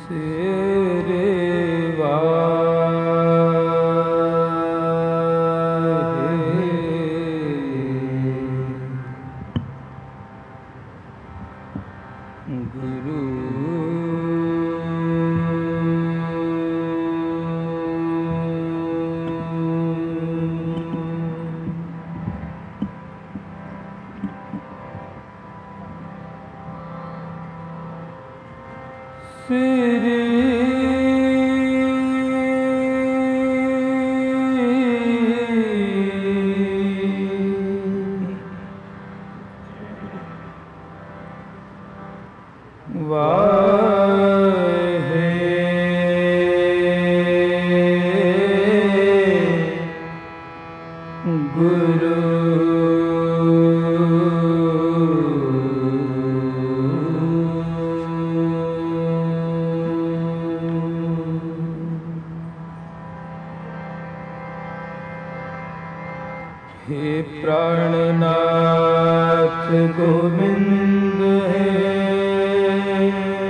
हे प्राणनाथ गोविंद है,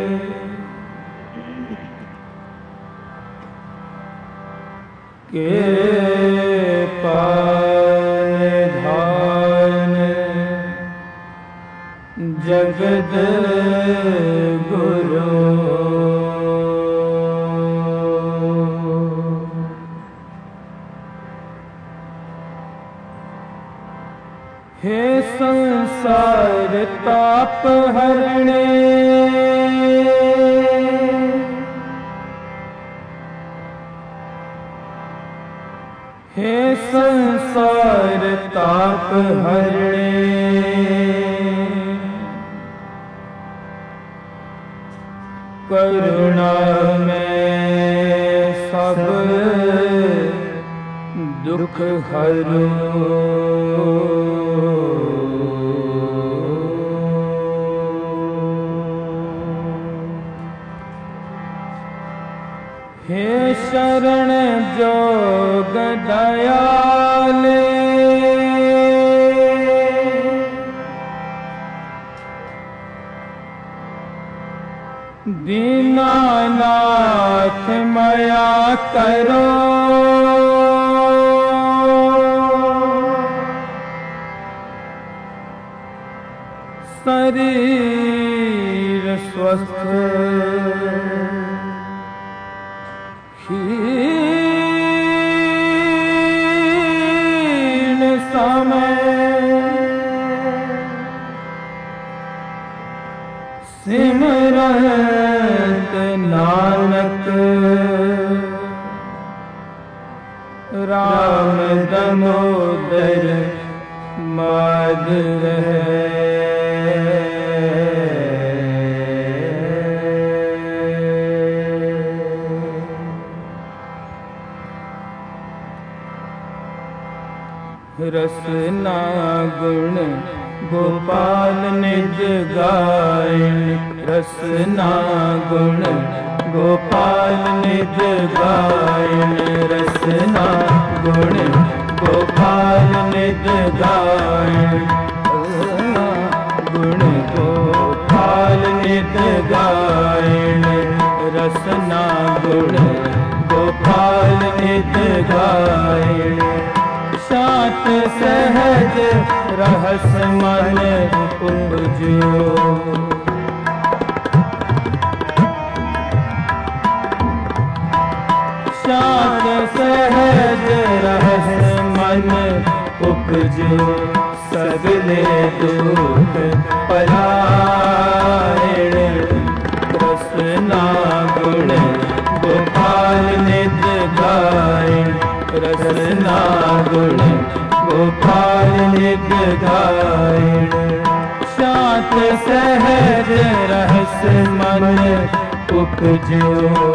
के पान धान जगत गुरु। हे संसार ताप हरणे, हे संसार ताप हरणे, करुणा में सब दुख हरो। हे शरण जोग दयाले, दीनानाथ मया करो। शरीर स्वस्थ क्षीण समय, सिमरत नानक राम दामोदर माधव है। रसना गुण गोपाल निज गायन, रसना गुण गोपाल निज गायन, रसना गुण गोपाल निज गायन, गुण गोपाल निज गायन, रसना गुण गोपाल निज गायन। शांत सहज रहस मन उपजो, शांत सहज रहस मन उपजो, सगले दुख परायण, रसना गुण गोपाल निज गायन, रसना गुण गोपाल निज गायन। शांत सहज रहस मन उपजो,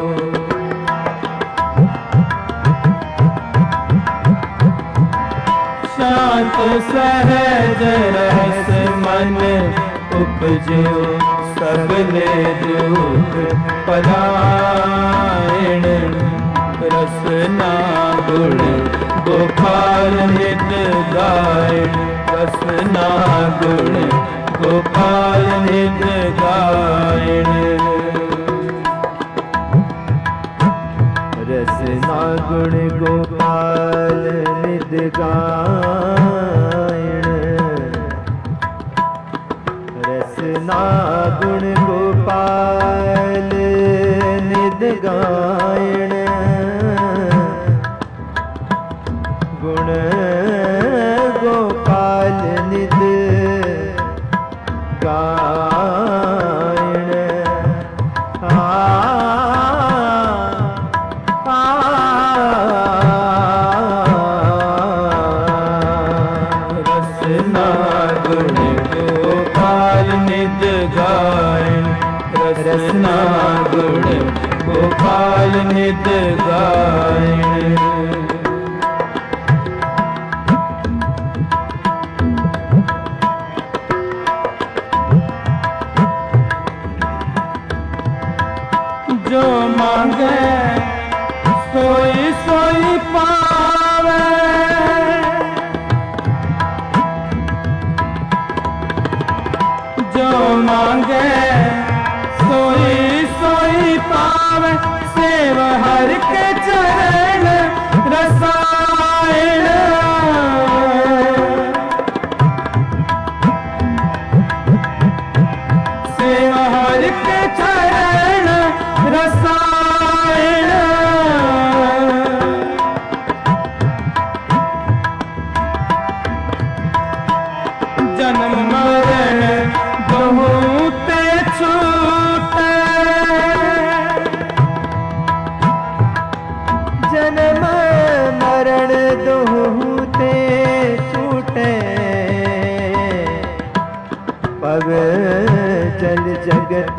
शांत सहज रहस मन उपजो, सगले दुख परायण, रसना गुण गोपाल निज गायन, रसना गुण गोपाल निज गायन। रसना गुण गोपाल निद गायण गुण गोपाल निद गायण रसना गुण गोपाल निद गायण रसना गुण गोपाल निद गायण जो मांगे सोई सोई पावे जो मांगे सोई सोई पावे सेव हर के चरण रसायन सेव हर के चरण रसायन जन्म मरण बहुत छूटे जन्म मरण दोहते छूटे पव जल जगत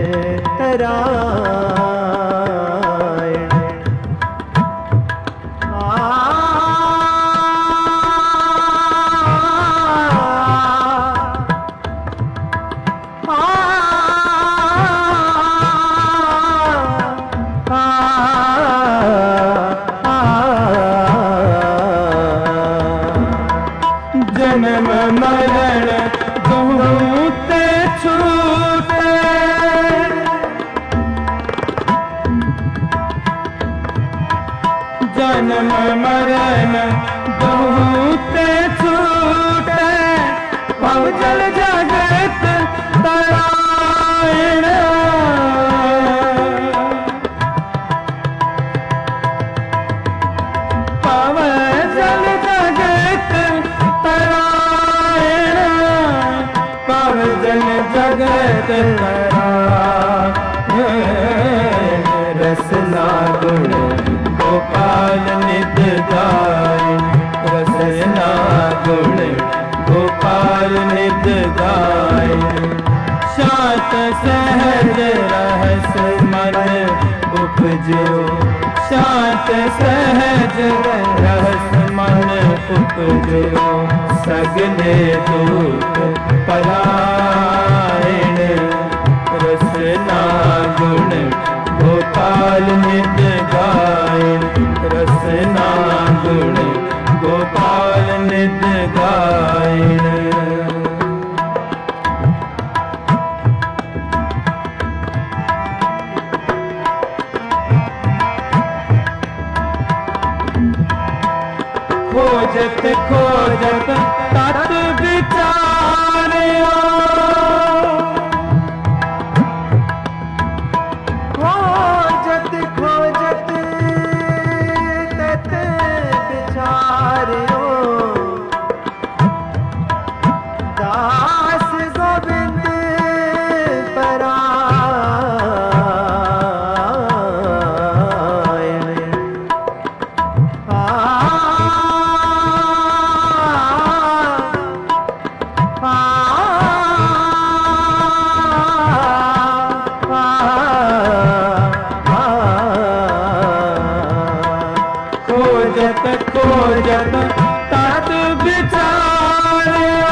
तरायण जन्म मरण बहुत छूटे जन्म मरण बहुत छूटे पव जल जगत तरायण पव जल जगत तरायण पव जल जगत तरायण रसना गुण गोपाल निद गायण रसना गुण गोपाल निद गायण शांत सहज रहस मन उपजो शांत सहज रहस मन उपजो सगले दूत परायण रसना गुण गोपाल निद गायण रसना गुण गोपाल निद गायण खोजत खोजत तत विचारियो खोजत खोजत तत विचारियो दास गोविंद परायण खोजत खोजत तत विचारियो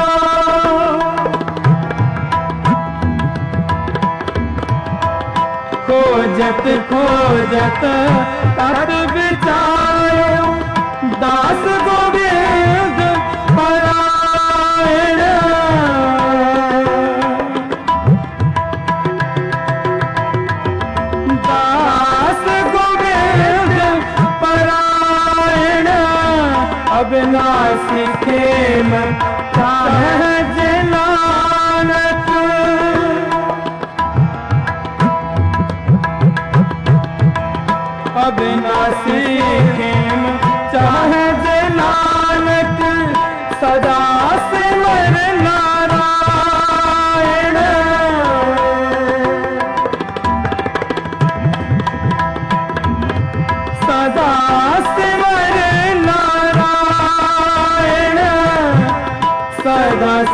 खोजत खोजत तत विचारियो दास गोविंद परायण दास गोविंद परायण अविनाशी खेम सहज नानक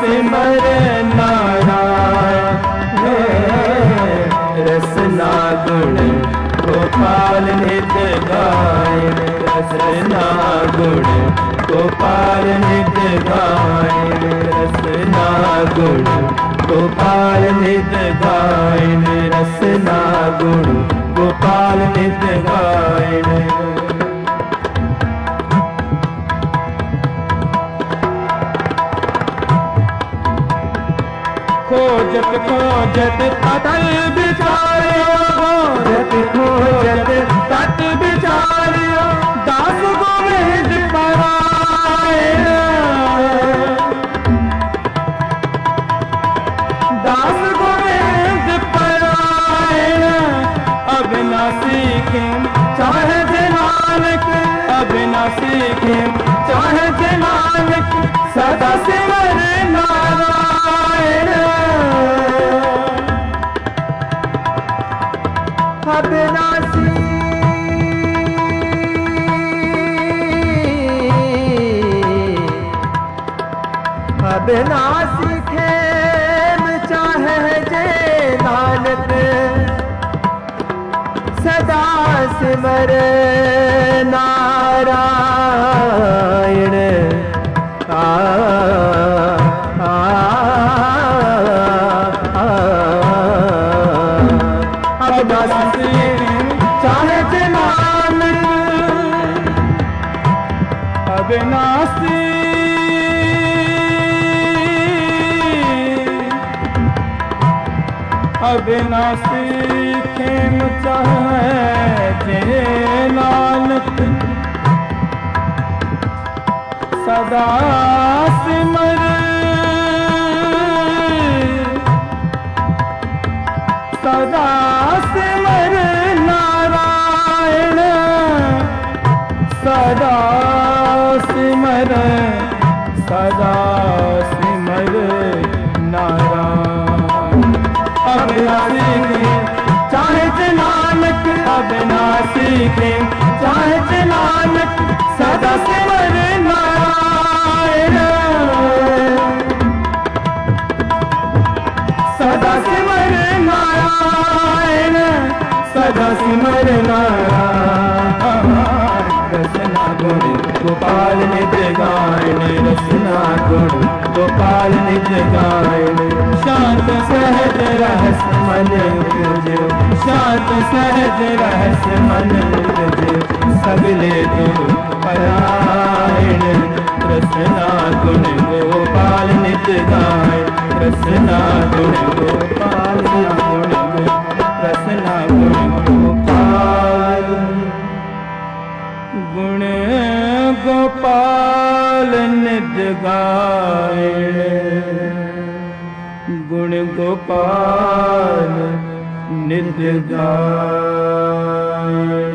सिमर नारायण रसना गुण गोपाल नित गायन रसना गुण गोपाल नित गायन रसना गुण गोपाल नित गायन रसना गुण गोपाल नित गायन खोजत खोजत अटल बिचारियो खोजत खोजत तट बिचारियो दास गोविंद परायण दास गोविंद परायण अविनाशी के चाहे नानक अविनाशी के चाहे नानक सदा सिमर नारायण अविनाशी अविनाशी खेम चाहे जे नानक सदा सिमर नारायण चाहे नानक अविनाशी अविनाशी खेम चाहे नानक सदा सिमर सदा सिमर नारायण सदा सिमर नारायण अविनाशी चाहे नानक अविनाशी के चाहे नानक सदा सिमर नारायण सदा सिमर नारायण सदा सिमर नारायण रसना गुण गोपाल निज गायन रसना गुण गोपाल निज गायन शांत सहज रहस्य मन उपजो शांत सहज रहस्य मन उपजो सगले तुम परायण रसना गुण गोपाल निज गायन रसना गुण गोपाल गुण रसना गुण गोपाल गुण गोपाल निज गायन गुण गोपाल निज गायन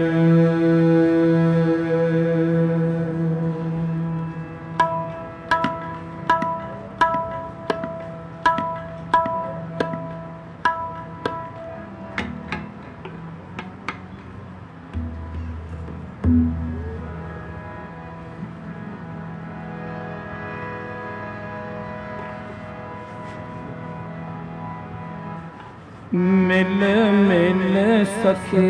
मिल मिल सके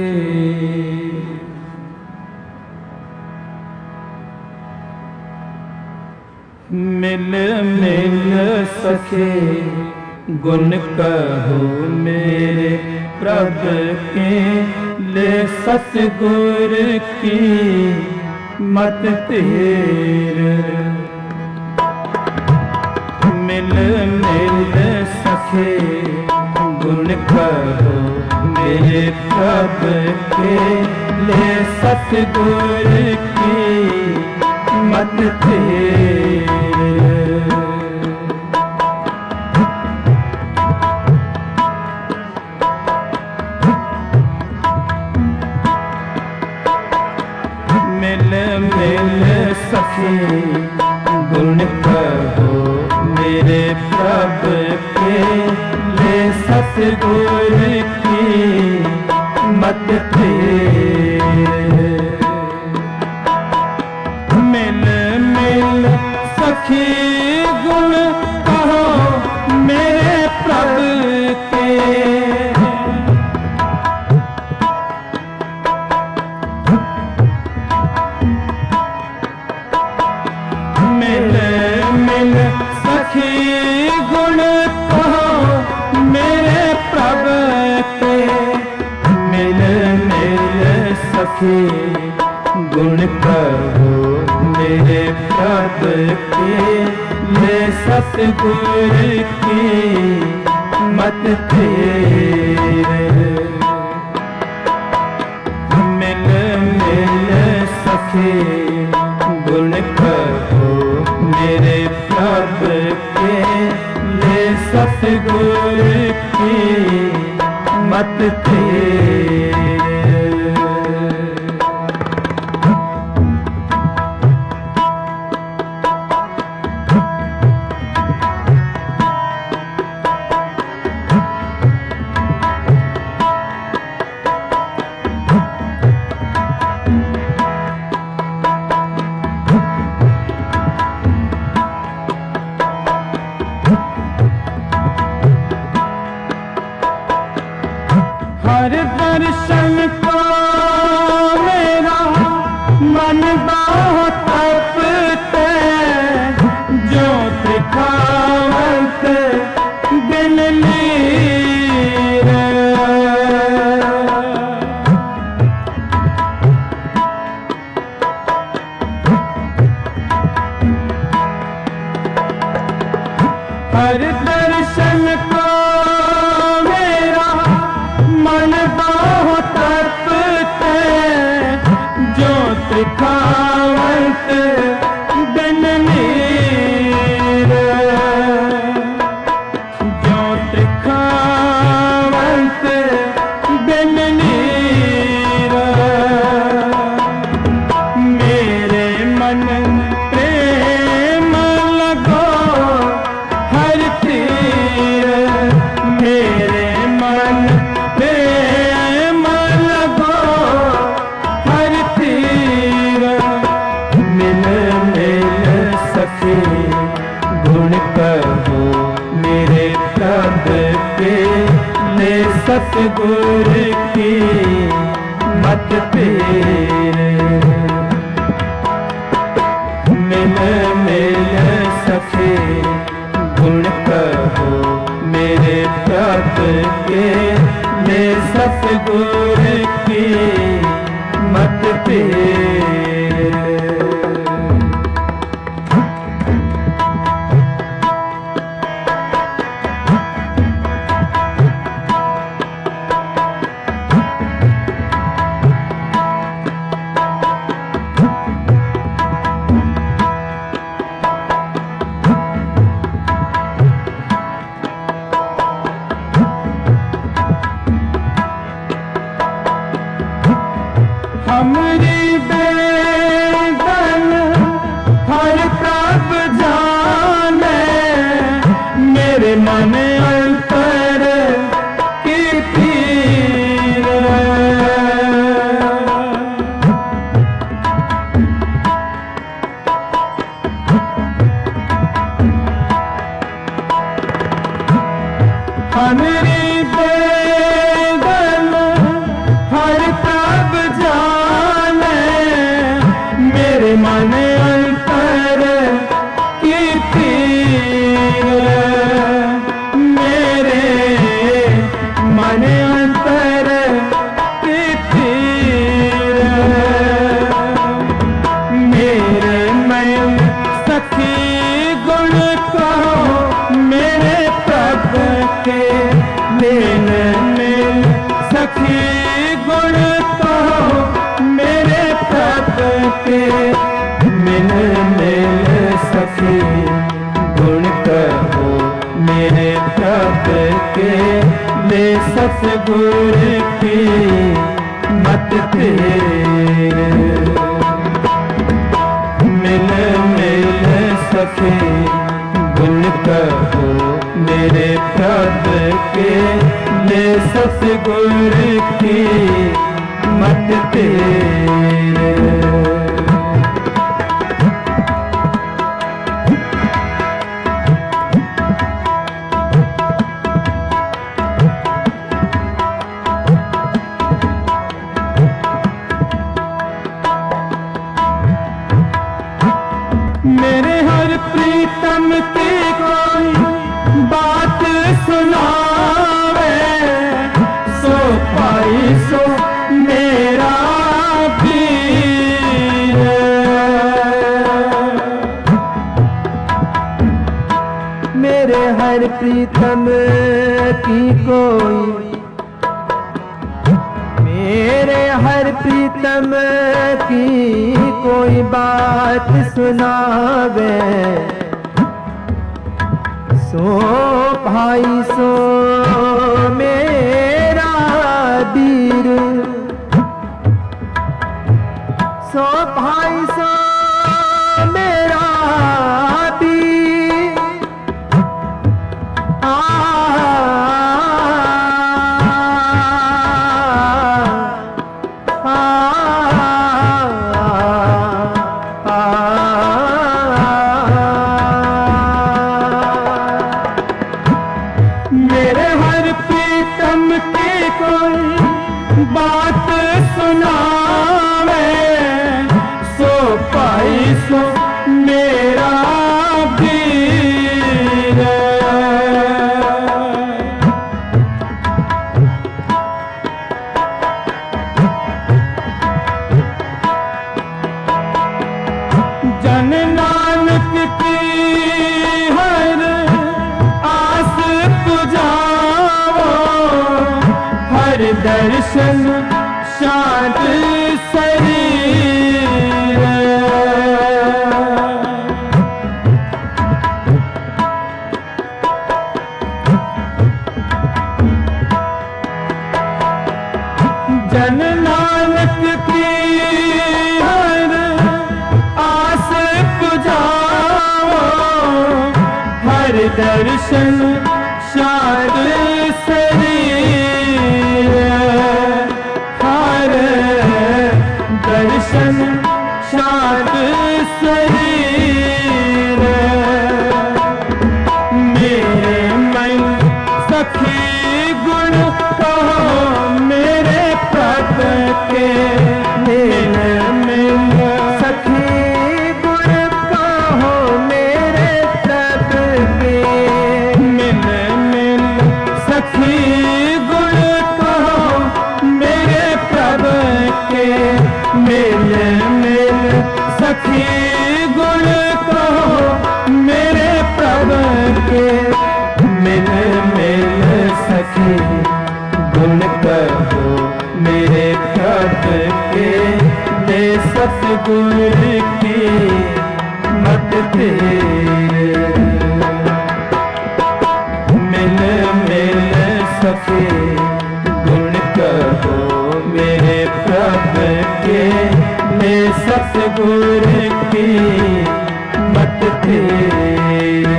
मिल मिल सके गुण कहो मेरे प्रभु के ले सतगुर की मत तेरे मिल मिल सके गुण कहो मेरे प्रभु के ले सतगुर की मत तेरे मिल मिल सके गुण कहो मेरे प्रभु के ले सतगुर की मत तेरे मिल मिल सखी गुण कहो सखी गुण कहो मेरे प्रभु के ले सतगुर की मत तेरे। मिल मिल सखी गुण कहो मेरे प्रभु के ले सतगुर की मत तेरे। हर दर्शन को मेरा मन बहुत तपते जो दिखावत दिल नीर। हर दर्शन को मेरा मन बहुत तपते जो दिखावत दिन नीर। जो दिखावत दिन नीर। मेरे मन प्रेम लगो हर तीर। मेरे मन प्रेम लगो हर तीर। मिल मिल सखी गुण कहो मेरे प्रभु के ले सतगुर की मत तेरे। मिल मिल सखी गुण कहो मेरे प्रभु के ले सतगुर की मत तेरे। हमरी बेदन हर प्रभ जाने मेरे मन अंतर की पीर। हमरी बेदन हर प्रभ जाने मेरे मन अंतर की पीर। मेरे मन अंतर की पीर। मेरे मन सखी गुण कहो मेरे प्रभु के मिल मिल सखी गुण कहो मेरे प्रभु के। मिल मिल सखी गुण कहो मेरे प्रभु के ले सतगुर की मत तेरे। मिल मिल सखी गुण कहो मेरे प्रभु के ले सतगुर की मत तेरे। मेरे हर प्रीतम की कोई बात सुनावे सो पाई सो मेरा प्रीतम की कोई, मेरे हर प्रीतम की कोई बात सुनावे, सो भाई सो मेरा वीर, सो भाई सो मेरा वीर, मेरे हर प्रीतम की कोई बात सुनावे, सो भाई सो मेरा वीर। जन नानक की हर आस पुजाओ, हर दर्शन शांत शरीर। जन नानक की हर आस पुजाओ, हर दर्शन शांत शरीर, हर दर्शन शांत शरीर। मेरे मन सखी गुण कहो मेरे प्रभ के, मेरे मिल सखी गुण कहो मेरे प्रभ के, मिल मिल सखी गुण कहो मेरे प्रभ के, मिल मिल सखी गुण कहो मेरे प्रभ के, मिल मिल सखी गुण कहो मेरे प्रभ के, ले सतगुर की मत तेरे। मिल मिल सखी गुण कहो मेरे प्रभ के, ले सतगुर की मत तेरे।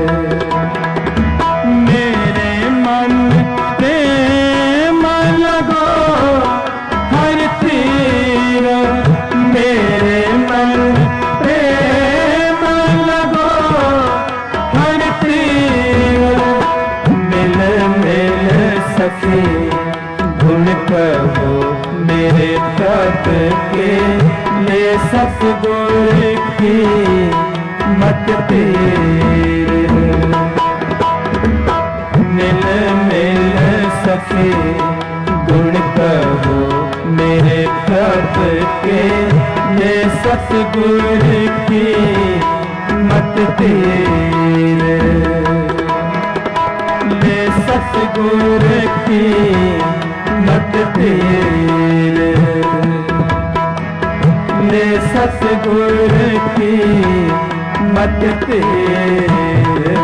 मेरे मन प्रेम लगो हर तीर, मेरे मन प्रेम लगो हर तीर। मिल मिल सखी गुण कहो मेरे प्रभ के, ले सतगुर की मत तेरे। मिल मिल सखी गुण कहो मेरे प्रभ के, ले सतगुर की मत तेरे। ले सतगुर की मत तेरे, ले सतगुर की मत तेरे।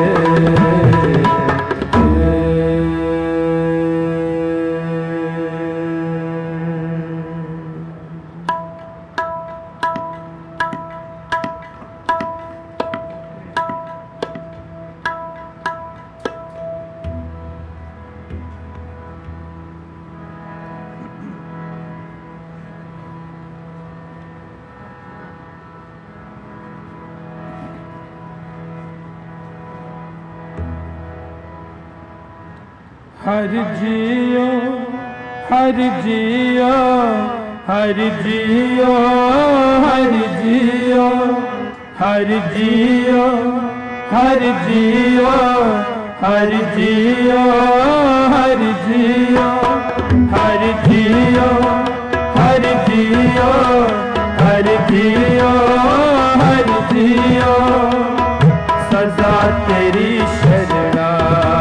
हर जियो हर जियो हर जियो हर जियो हर जियो हर जियो हर जियो हर जियो हर जियो हर जियो हर जियो हर जियो सदा तेरी शरणा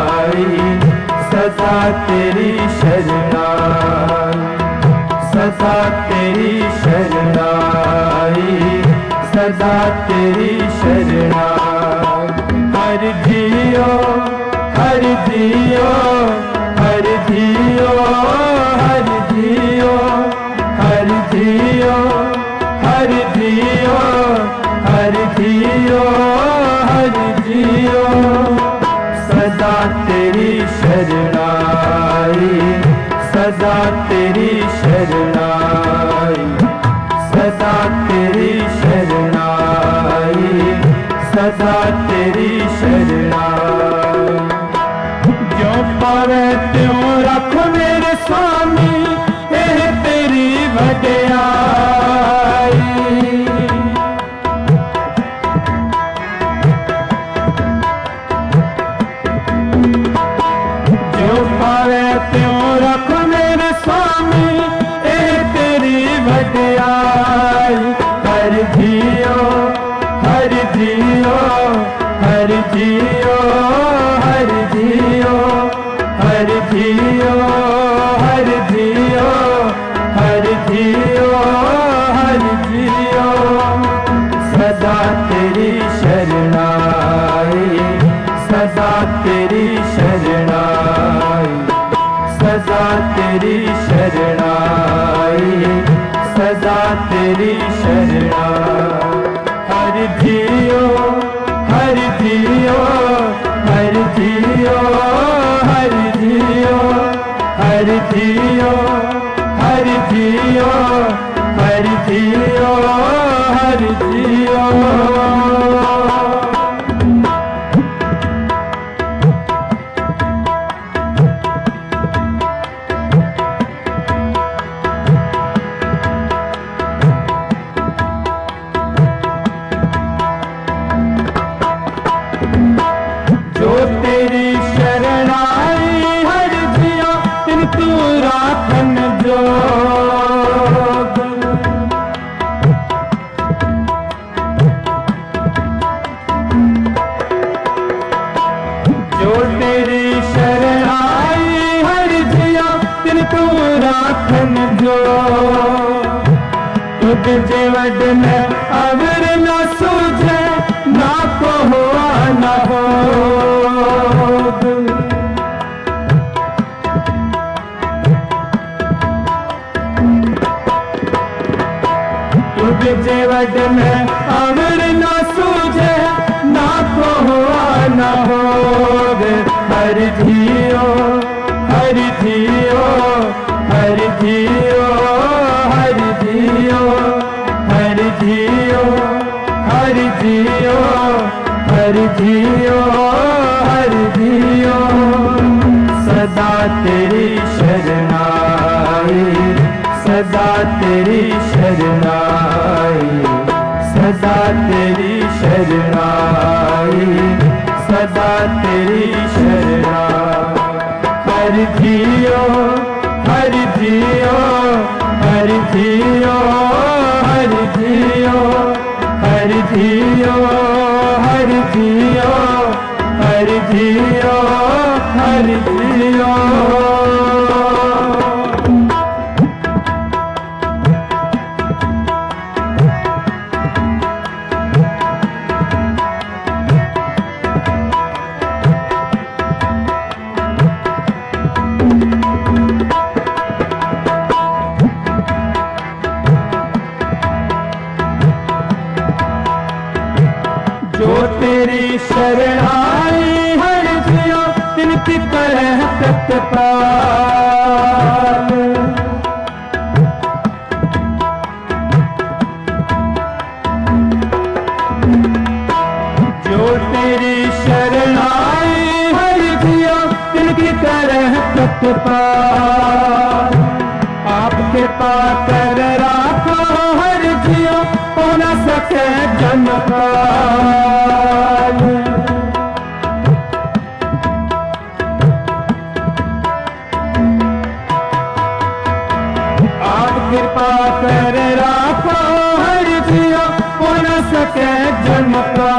सदा तेरी शरणाई, सदा तेरी शरणाई, सदा तेरी शरणाई। हर जियो हर जियो हर जियो हर जियो हर जियो हर जियो हर जियो हर जियो। सदा तेरी शरणाई, सदा तेरी शरणाई, सदा तेरी शरणाई, सदा तेरी शरणाई। जो पावे त्यों रख मेरे स्वामी, यह तेरी वडियाई। जो पावे त्यों रख मेरे स्वामी, यह तेरी वडियाई। हर जियो हर जियो हर जियो हर जियो हर जियो हर जियो हर जियो हर जियो। सदा तेरी शरणाई, सदा तेरी शरणाई, सदा तेरी शरणाई, सदा तेरी शरणाई। हर जियो हर जियो हर जियो हर जियो हर जियो हर जियो हर जियो हर जियो। जो तेरी शरणाई हर जियो, तिन तू राखन जोग। जो तेरी शरणाई हर जियो, तिन तू राखन जोग। तुझ जे वड में अवर न सूझे, ना को हुआ न हो। तुझ जे वड में अवर न सूझे, ना को हुआ न हो। हर जियो हर जियो हर जियो हर जियो हर जियो हर जियो हर जियो हर जियो। सदा तेरी शरणाई, सदा तेरी शरणाई, सदा तेरी शरणाई, सदा तेरी शरणाई। हर जियो हर जियो हर जियो हर जियो हर जियो हर जियो हर जियो हर जियो। जो तेरी शरणाई हर जियो, तिनकी तरह सत्यपाल। जो तेरी शरणाई हर जियो, तिनकी तरह सत्यपाल। आपके पाकर राखो हर जियो, हो न सके जनपाल। आप कृपा कर राखो हर जियो, हो न सके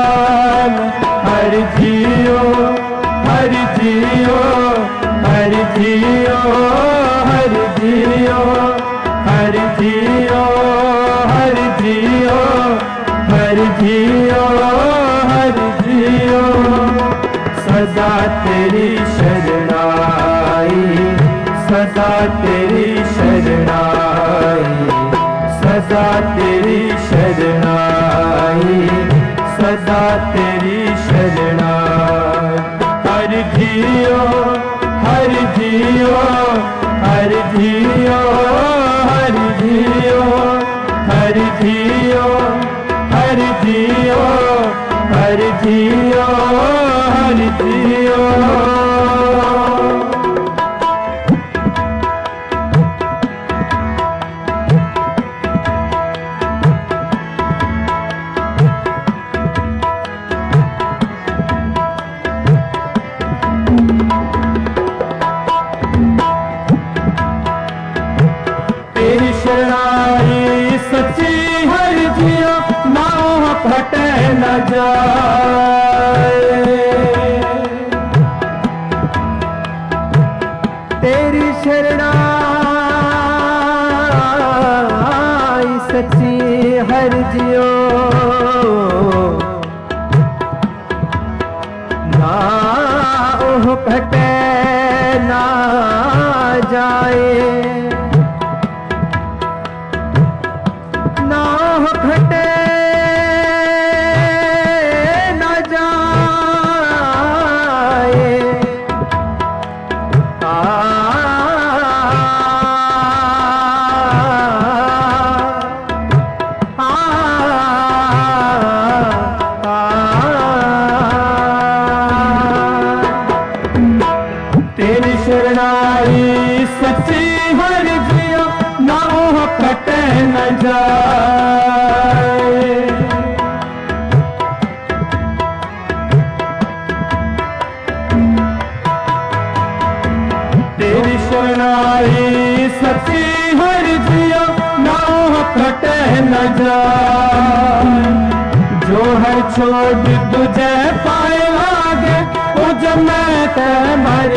जनपाल। हर जियो हर जियो हर जियो हरि जियो हरि जियो हरि जियो हरि जियो हरि जियो सदा तेरी शरणाई सदा तेरी शरणाई सदा तेरी शरणाई सदा तेरी शरणाई हरि जियो हरि जियो हरि जियो हरि जियो हरि जियो हरि जियो हरि जियो हरि जियो तेरी शरणाई सच्ची हरि जियो नाव फटे न जाए तेरी शरणाई सच्ची हरि जियो ना ओह फटे ना जाए ना फटे ना जाए तेरी शरणाई सच्ची हरि जियो नाव फटे न जाए तेरी शरणाई सच्ची हरि जियो नाव फटे न जाए जो हर छोड़ तुझे पाए आगे वो जब मैं ते मर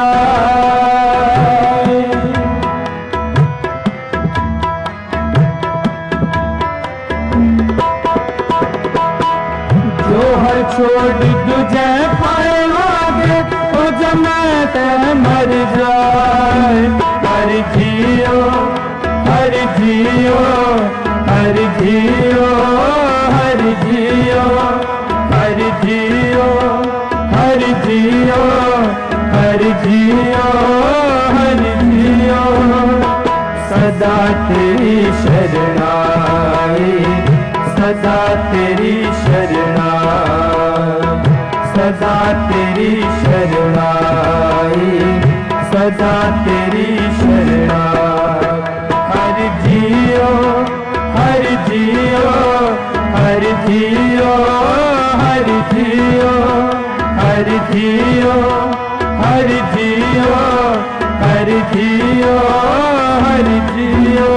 जाए जो हर छोड़ तुझे पाए आगे वो जब मैं ते मर जाए हरि जियो हरि जियो हरि जियो हरि जियो हरि जियो हरि जियो हरि जियो हरि जियो सदा तेरी शरणाई सदा तेरी शरणाई सदा तेरी शरणाई सदा तेरी शरणाई हरि जियो हरि जियो हरि जियो हरि जियो हरि जियो हरि जियो हरि जियो हरि जियो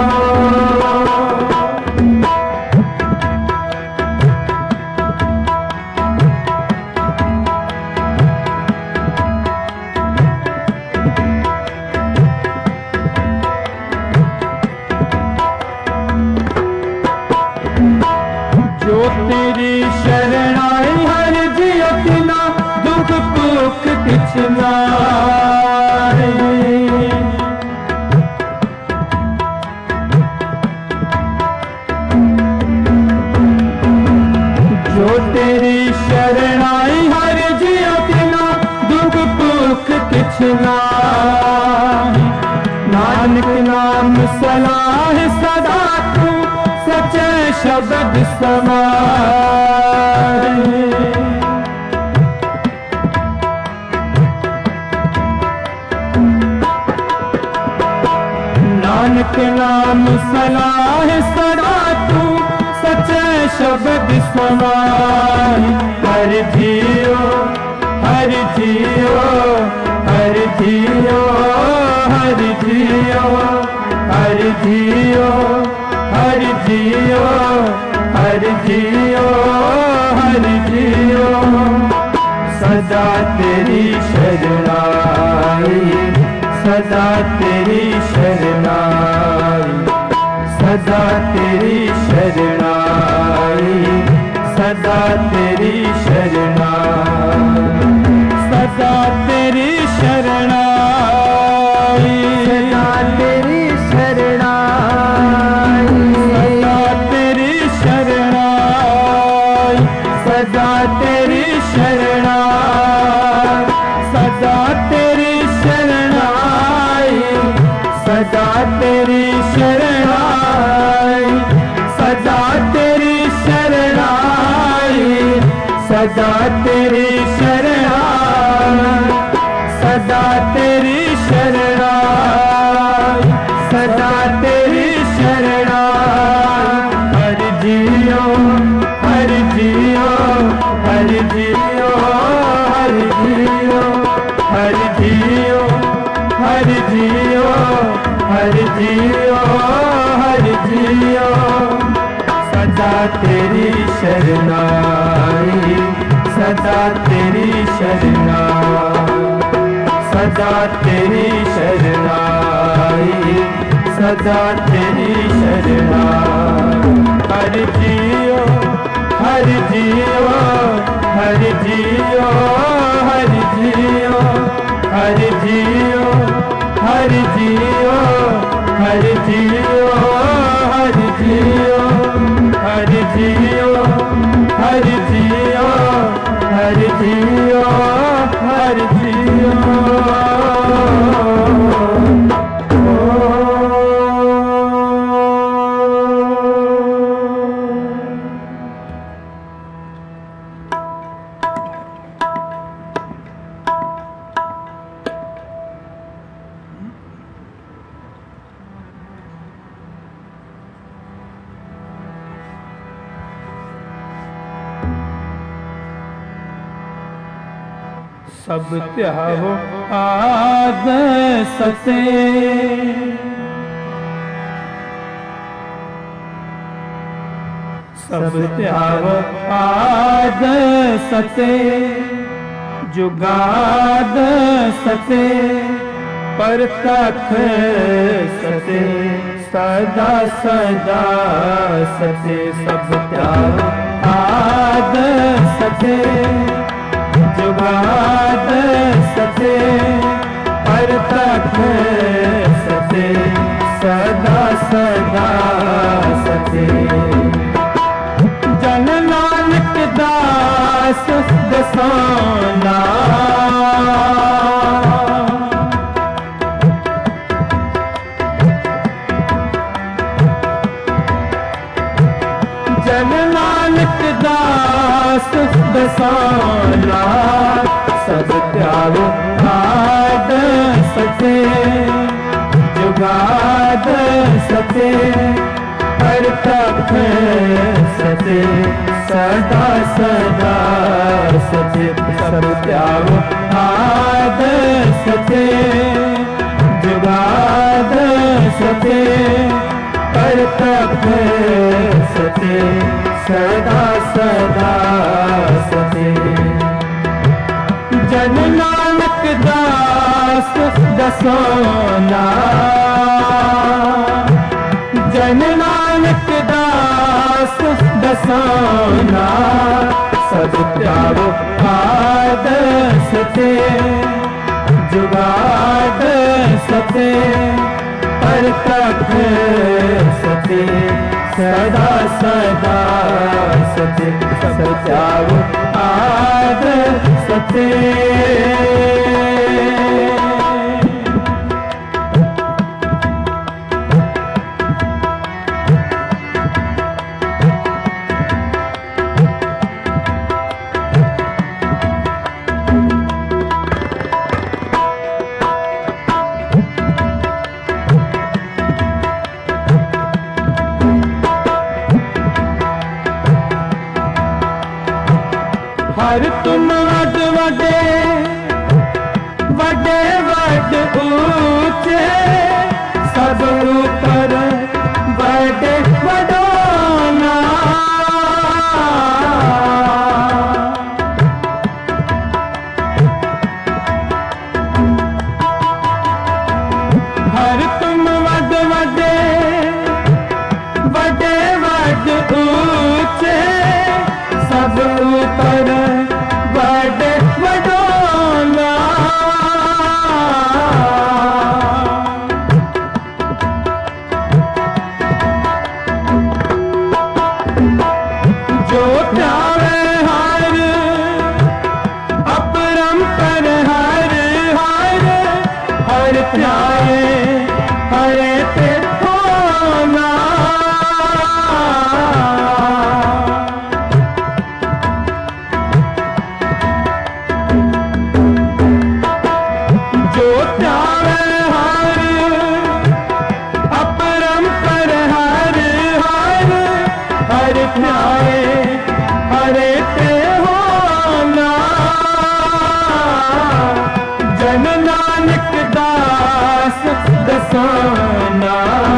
जो तेरी शरणाई हरि जियो तिना दुख दुख किछ नाई जो तेरी शरणाई हरि जियो तिना दुख दुख किछ नाई नानक नाम सलाह सदा तू सचे शब्द समारे नानक नाम सलाह सदा तू सचे शब्द समारे हरि जियो हरि जियो हरि जियो हरि जियो हरि जियो हरि जियो हरि जियो हरि जियो सदा तेरी शरणाई सदा तेरी शरणाई, सदा तेरी शरणाई, सदा तेरी शरणाई, सदा तेरी शरणाई, सदा तेरी शरणाई, सदा तेरी शरणाई, सदा तेरी शरणाई, सदा तेरी शरणाई, सदा तेरी शरणाई, सदा तेरी शरणाई, सदा तेरी शरणाई, सदा तेरी शरणाई। हर जियो, हर जियो, हर जियो, हर जियो, हर जियो, हर जियो, हर जियो, हर जियो। सदा तेरी शरणाई, सदा तेरी शरणाई, सदा तेरी शरणाई, सदा तेरी शरणाई। हर जियो, हर जियो, हर जियो, हर जियो, हर जियो, हर जियो, हर जियो, हर जियो, हर जियो, हर जियो, हर जियो, हर जियो। सब त्याहो आद सते, सब त्याहो आद सते, जुगाद सते, परतख सते, सदा सदा सते। सब त्याहो आद सते, जुगाद सते, परतख सते, सदा सदा सते। जन नानक दास दसाना, जन नानक दास दसाना। सब त्यागो आद सते, जुगाद सते, परतख सते, सदा सदा सते। सब त्यागो आद सते, जुगाद सते, परतख सते, सदा सदा सते। जन नानक दास दसाना, जन नानक दास दसाना। सब त्यागो आद सते, जुगाद सते, परतख सते, सदा सदा सते। सब त्यागो आद सते। हर तुम वड वडे, वडे वड ऊंचे, सब ऊपर वडे वडोना। हर तुम वड वडे वडे वड ऊंचे सब ऊपर वडे वडोला जो प्यारे हर अपरंपर हर हर हर प्यारे हरे ते होना जो प्यारे हर अपरंपर हर हर हर प्यारे हरे ते होना जन नानक दास दसाना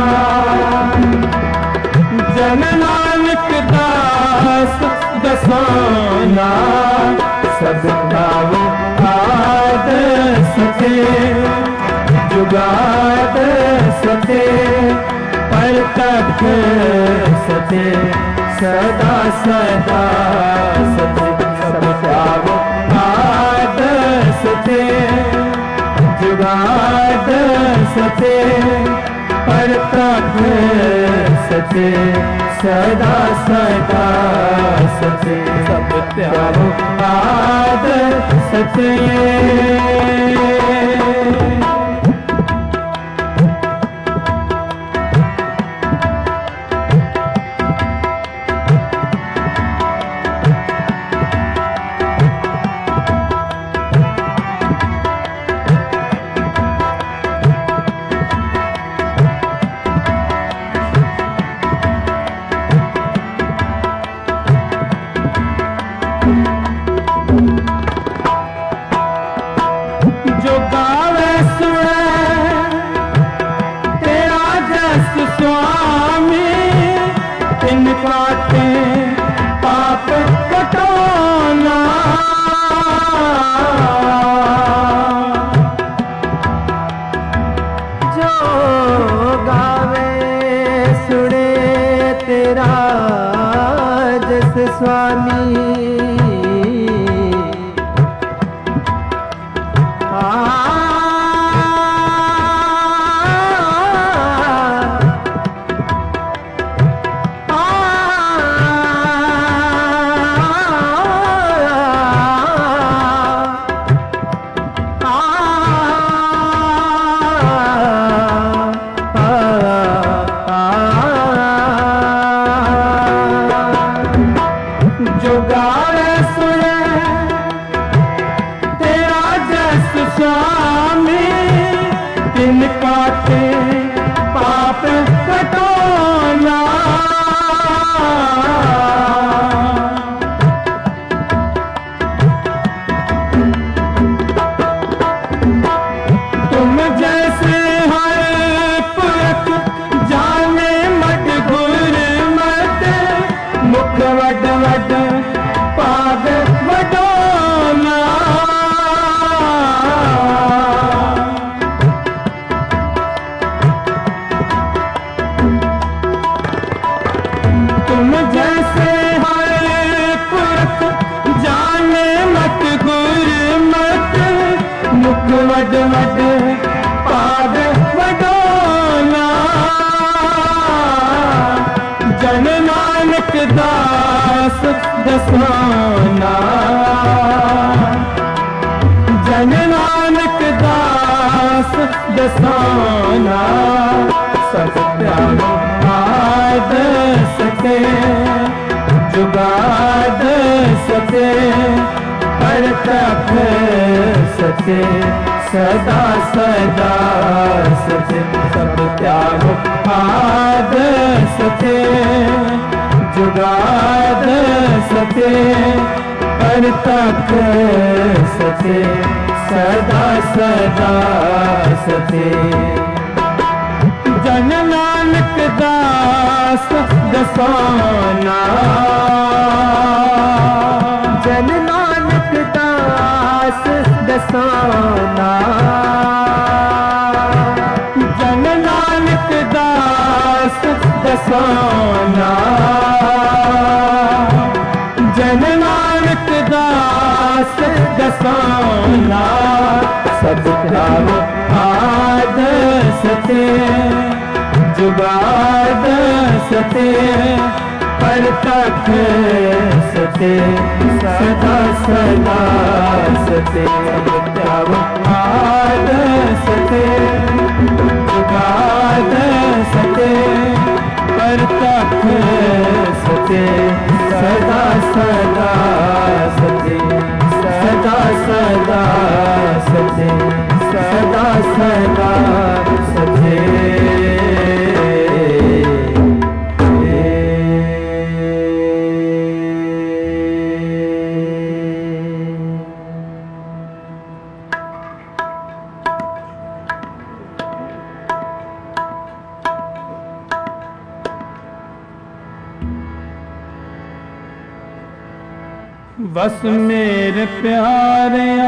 जन नानक दास दसाना सब गाव आद सके जुगाद सके पर तक सके सदा सदा सते सब गाव आद सते जुगाद सते पर तक सते सदा सदा सते सब त्यागो आद सते जो गावे सुने तेरा जस स्वामी इनका ते पाप कटोना जो गावे सुने तेरा जस स्वामी जो गावे सुने तेरा जस स्वामी तिनका ते पाप कटोना तुम जैसे हर पुरख जाने मत घुर मत मुख वड वड पाग वडोना तुम जैसे हर पुरख जाने मत घुर मत मुख वड वड पाग वडोना जन नानक दास दसाना जन नानक दास दसाना सब त्यागो आद सके जुगाद सके पर तक सके सदा सदा सके सब त्यागो आद सके जुगाद सके पर तक सके सदा सदा सके जन नानक दास दसाना जन नानक दास दसाना जन सोना जन नानक दास दसोना सब त्यागो आद सते जुगाद सते पर तक सते सदा सदा सते सब त्यागो आद सते जुगाद सते पर तक सते सदा सदा सते सदा सदा सते सदा सदा सते बस मेरे प्यारिया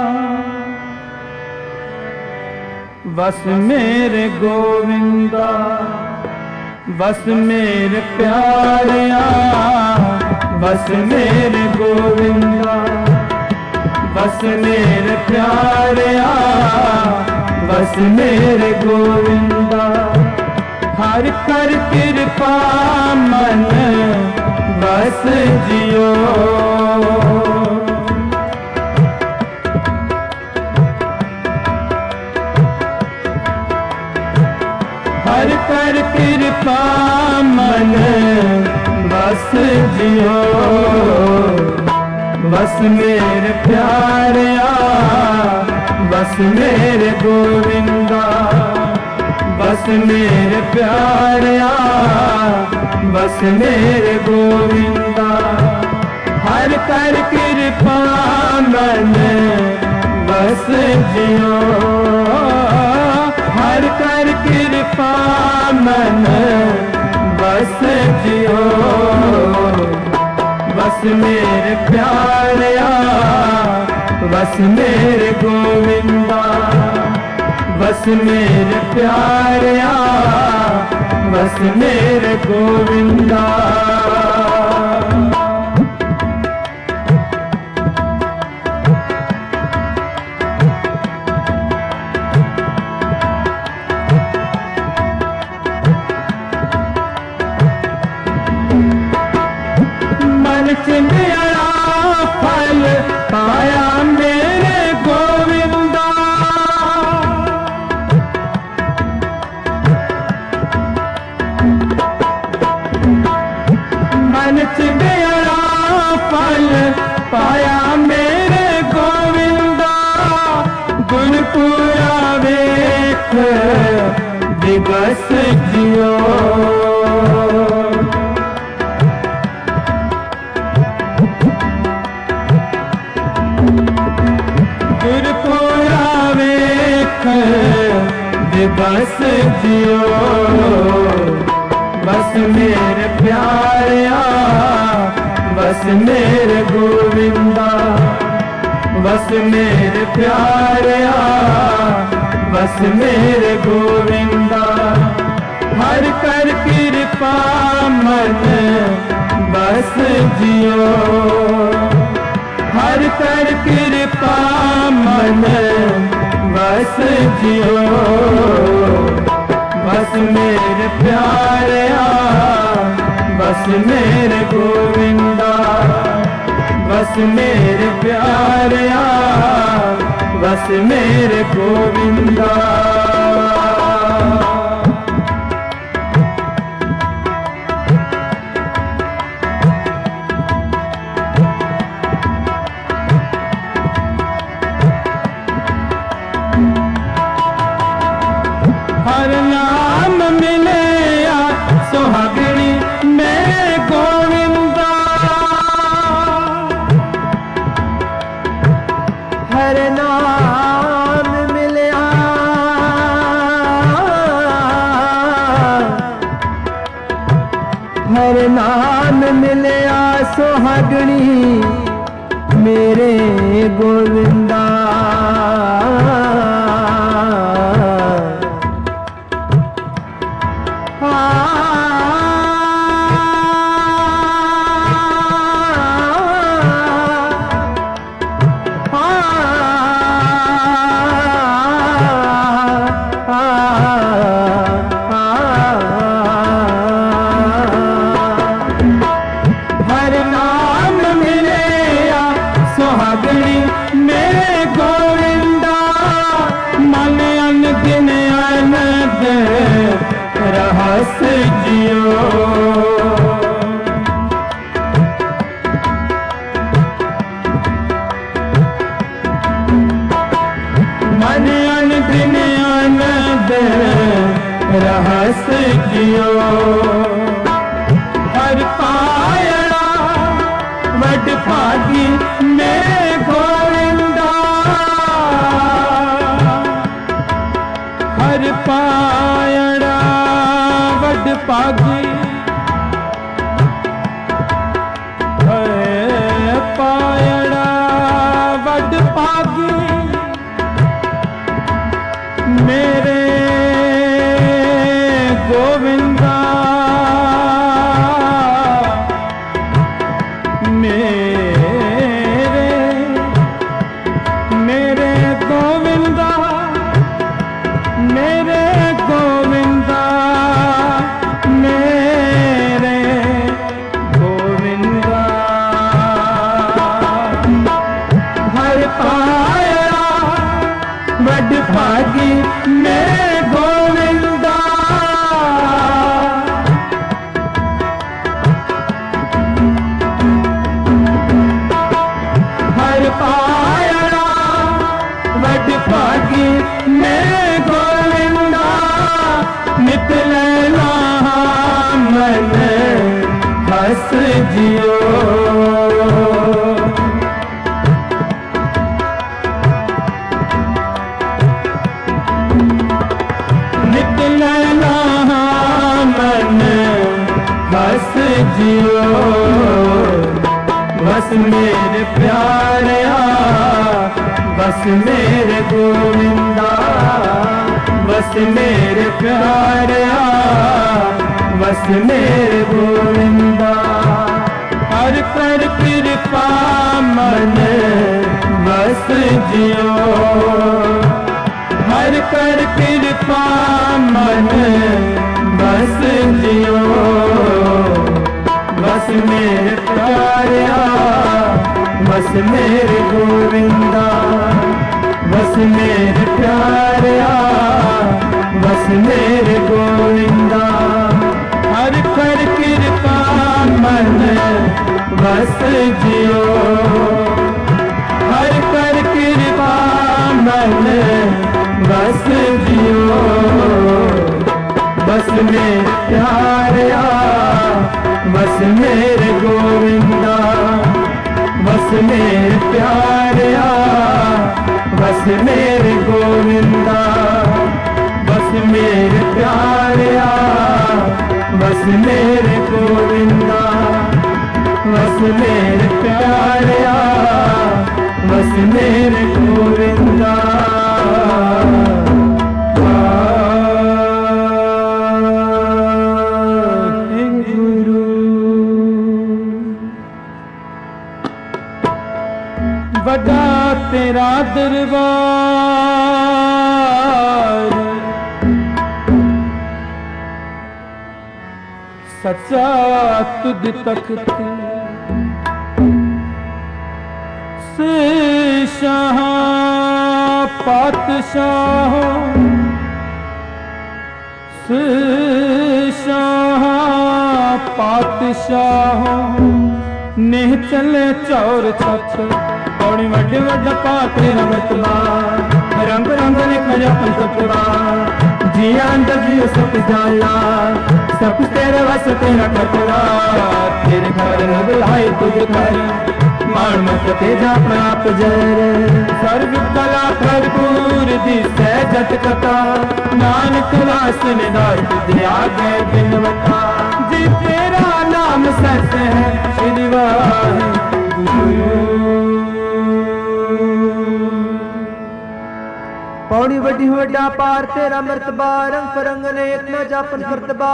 बस मेरे गोविंदा बस मेरे प्यारिया बस मेरे गोविंदा बस मेरे प्यारिया बस मेरे गोविंदा हर कर कृपा मन बस जियो हर कर कृपा मन बस जियो बस मेरे प्यारिया बस मेरे गोविंदा बस मेरे प्यारिया बस मेरे गोविंदा हर कर कृपा मन बस जियो हर कर कृपा मन बस जियो बस मेरे प्यारिया बस मेरे गोविंदा बस मेरे प्यारिया बस मेरे गोविंदा मन चिंदिया फल पाया मेरे गोविंदा मन चिंदिया फल पाया मेरे गोविंदा गुरपुरा वेख दिवस जियो गुरपुरा वेख दिवस जियो बस मेरे प्यारिया बस मेरे गोविंदा बस मेरे प्यारिया बस मेरे गोविंदा हर कर कृपा मन बस जियो हर कर कृपा मन बस जियो बस मेरे प्यारिया बस मेरे गोविंदा बस मेरे प्यारिया बस मेरे गोविंदा हर नाम मिले या सुहागणी मेरे गोविंदा हर नाम मिलया हर नाम मिलया सुहागणी मेरे गोविंदा हर नाम मिले सुहागणी मेरे गोविंदा, मन अन दिन आनंद रहस जियो। मन अन दिन आनंद रहस जियो। हर पायड़ा वड भागी मेरे गोविंदा, हर पायड़ा वड भागी, हर पायड़ा वड भागी मेरे गोविंदा, मेरे गोविंदा, मेरे गोविंदा, मेरे गोविंदा। हर पाया वड भागी मेरे गोविंदा, हर पाया वड भागी मेरे गोविंदा। नित लैला मन हस जियो। नित लैला मन हस जियो। बस मेरे प्यारिया बस मेरे गोविंदा, बस मेरे प्यारिया बस मेरे गोविंदा। हर कर कृपा मन बस जियो। हर कर कृपा मन बस जियो। बस मेरे प्यारिया बस मेरे गोविंदा, बस मेरे प्यारिया बस मेरे गोविंदा। हर कर कृपा मन बस जियो। हर कर कृपा मन बस जियो। बस मेरे प्यारिया बस मेरे गोविंदा, बस मेरे प्यारिया बस मेरे गोविंदा। बस मेरे प्यारिया बस मेरे गोविंदा, बस मेरे प्यारिया बस मेरे गोविंदा। बड़ा तेरा दरबार, सच्चा तुझ तख्त से शाह पातशाह, से शाह पातशाह ने चले चौर छछ। पौड़ी वड्डे वड्डा पाते रमतवा, रंग रंग लिखा जपन सतवा। जिया अंदर जियो सब जाला, सब तेरे वस तेरा कतरा। तेरे घर न बुलाए तुझ घर, मान मत तेजा प्राप जर। सर्व कला भरपूर दिसै जट कथा, नानक लास निदार तुझे आगे बिनवता। जी तेरा नाम सत है श्री वाहिगुरु। पौड़ी वड्डी वड्डा पार तेरा मर्तबा, रंग परंग ने एक न जापन करतबा।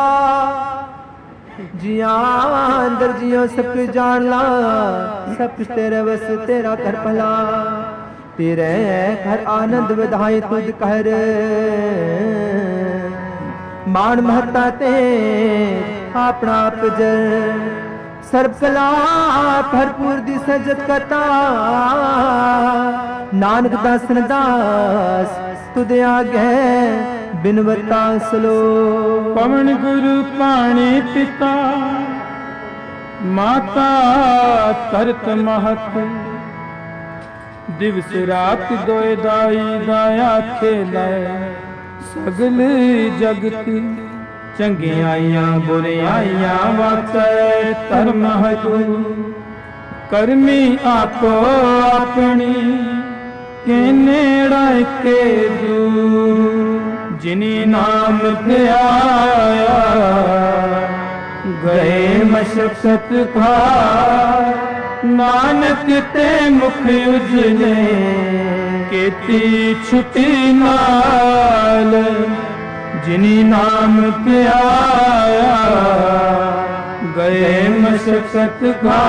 जिया अंदर जियो सब कुछ जान ला, सब कुछ तेरे बस तेरा कर भला। तेरे हर आनंद विधाई तुझ कर, ਮਾਣ ਮਹੱਤਾ ਤੇ ਆਪਣਾ ਆਪ ਜਰ ਸਰਬ ਕਲਾ ਭਰਪੂਰ ਦੀ ਸਜਤ ਕਤਾ ਨਾਨਕ ਦਾਸਨ ਦਾਸ ਤੁਧ ਆਗੇ ਬਿਨਵਤਾ ਸਲੋ ਪਵਨ ਗੁਰੂ ਪਾਣੀ ਪਿਤਾ ਮਾਤਾ ਤਰਤ ਮਹਤ ਦਿਵਸ ਰਾਤ ਦੋਇ ਦਾਈ ਦਾਇਆ ਖੇਲੇ ਸਗਲ ਜਗਤ ਚੰਗਿਆਈਆਂ ਬੁਰਿਆਈਆਂ ਵਾਚੈ ਧਰਮ ਹਜੂ ਕਰਮੀ ਆਪੋ ਆਪਣੀ ਕੇ ਨੇੜਾ ਕੇ ਦੂ ਜਿਨੀ ਨਾਮ ਧਿਆਇਆ ਗਏ ਮਸ਼ਕਤ ਖਾ ਨਾਨਕ ਤੇ ਮੁਖ ਉਜਲੇ ਕੀਤੀ ਛੁਟੀ ਨਾਲ ਜਿਨੀ ਨਾਮ ਧਿਆਇਆ ਗਏ ਮਸ਼ਕਤ ਖਾ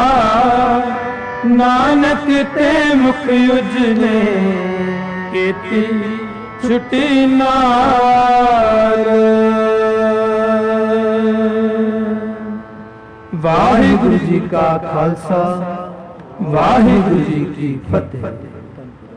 ਨਾਨਕ ਤੇ ਮੁਖ ਉਜਲੇ ਕੀਤੀ ਛੁਟੀ ਨਾਲ ਵਾਹਿਗੁਰੂ ਜੀ ਕਾ ਖਾਲਸਾ ਵਾਹਿਗੁਰੂ ਜੀ ਕੀ ਫਤਿਹ।